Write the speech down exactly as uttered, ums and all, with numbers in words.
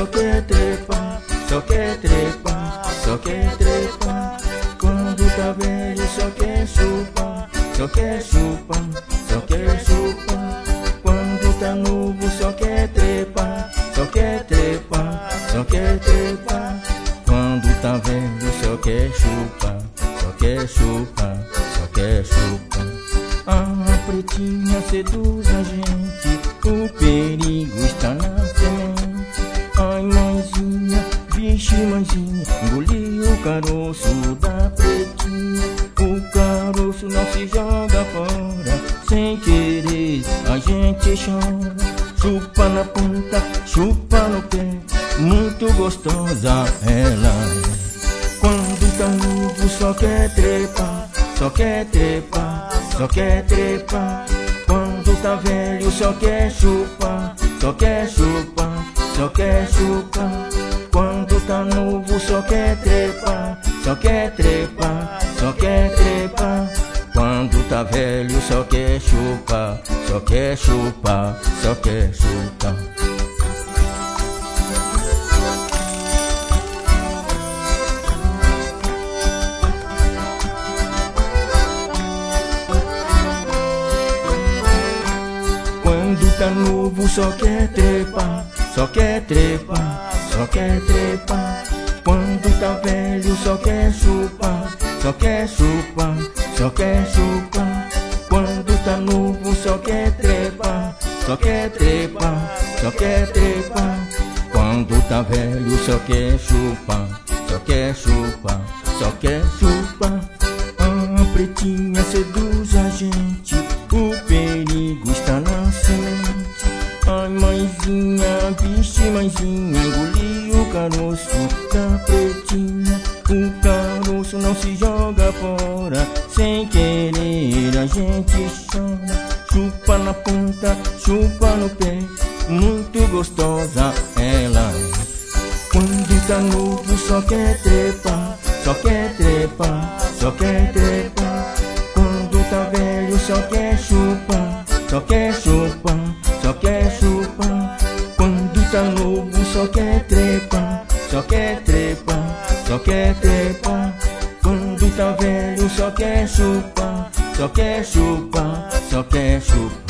quer trepar, só quer trepar, só quer trepar. Quando tá velho só quer chupar, só quer chupar, só quer chupar. Quando tá novo só quer trepar, só quer trepar, só quer trepar. Quando tá velho só quer chupar, só quer chupar, só quer chupar. A pretinha seduz a gente, o perigo está na semente. Ai mãezinha, vixe mãezinha, engoliu o caroço da pretinha. O caroço não se joga fora, sem querer a gente chora. Chupa na ponta, chupa no pé, muito gostosa ela é. Quando tá novo só quer trepar, só quer trepar, só quer trepar. Quando tá velho só quer chupar, só quer chupar, só quer chupar. Quando tá novo só quer trepar, só quer trepar, só quer trepar. Quando tá velho só quer chupar, só quer chupar, só quer chupar. Quando tá novo só quer trepar, só quer trepar, só quer trepar. Quando tá velho só quer chupar, só quer chupar, só quer chupar. Quando tá novo só quer trepar, só quer trepar, só quer trepar. Quando tá velho só quer chupar, só quer chupar, só quer chupar. A pretinha seduz a gente, o perigo está na semente. Ai mãezinha, vixe mãezinha, engoliu o caroço da pretinha. O caroço não se joga fora, sem querer a gente chora. Chupa na ponta, chupa no pé, muito gostosa ela é. Quando tá novo só quer trepar, só quer trepar, só quer trepar. Quando tá velho só quer chupar, só quer chupar, só quer chupar. Quando tá novo só quer trepar, só quer trepar, só quer trepar. Quando tá velho só quer chupar, só quer chupar, só quer chupar.